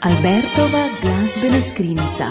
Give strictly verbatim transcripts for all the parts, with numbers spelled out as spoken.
Albertova glazbena skrinjica.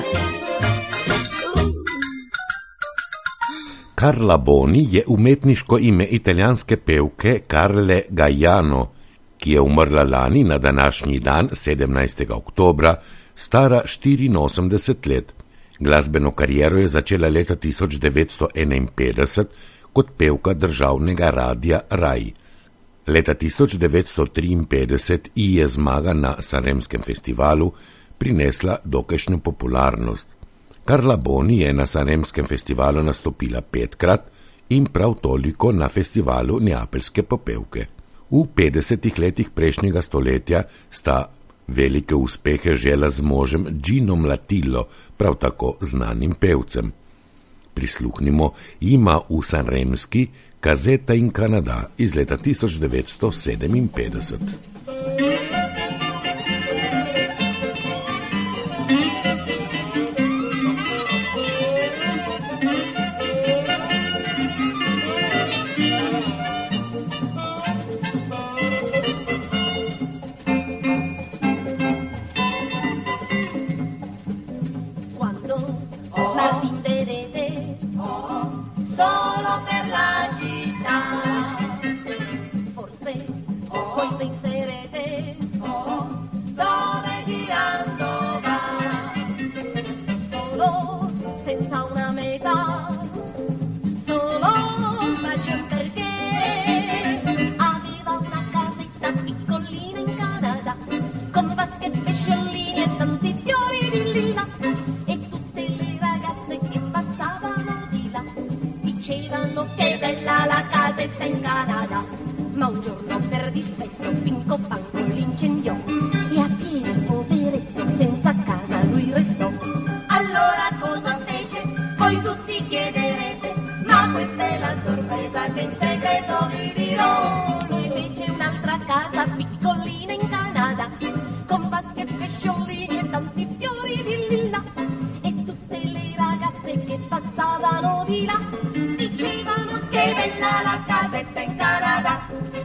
Carla Boni je umetniško ime italijanske pevke Carle Gaiano, ki je umrla lani na današnji dan, sedemnajstega oktobra, stara štiriinosemdeset let. Glasbeno kariero je začela leta tisoč devetsto enainpetdeset kot pevka državnega radia Rai. Leta tisoč devetsto triinpetdeset ji je zmaga na Sanremskem festivalu prinesla dokajšnjo popularnost. Carla Boni je na Sanremskem festivalu nastopila petkrat in prav toliko na festivalu Neapeljske popevke. V petdesetih letih prejšnjega stoletja sta velike uspehe žela z možem Ginom Latillo, prav tako znanim pevcem. Prisluhnimo jima v Sanremski Casetta in Canada iz leta tisoč devetsto sedeminpetdeset. Ma un giorno per dispetto Pinco Panco l'incendiò e a piedi poveretto senza casa lui restò. Allora cosa fece? Voi tutti chiederete, ma questa è la sorpresa che in segreto vi dirò. Lui fece un'altra casa piccolina in Canada, con vasche, pesciolini e tanti fiori di lilla, e tutte le ragazze che passavano di là dicevano che bella la casetta in Canada.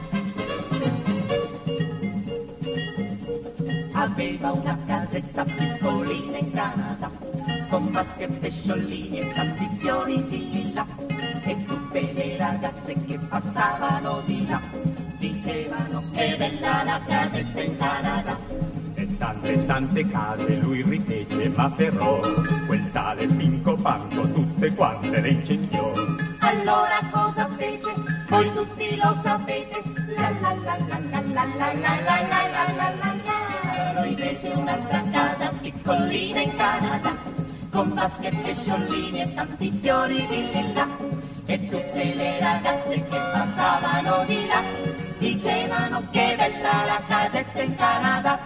Aveva una casetta piccolina in Canada, con vasche e pesciolini e tanti fiori di lilla, e tutte le ragazze che passavano di là dicevano che bella la casetta in Canada. E tante tante case lui rifece, ma però quel tale Pinco Panco tutte quante le incendiò. Allora cosa fece? Voi tutti lo sapete. La la la la la la la la la la la la la. Lui fece un'altra casa piccolina in Canada, con vasche e pesciolini e tanti fiori di lilla, e tutte le ragazze che passavano di là dicevano che bella la casetta in Canada.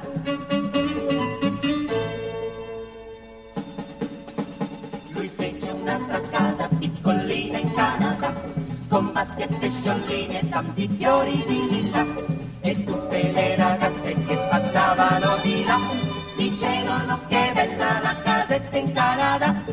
Lui fece un'altra casa piccolina in Canada, con vasche e pesciolini e tanti fiori di lilla, e tutte le ragazze che passavano di là dicevano che bella la casetta in Canada.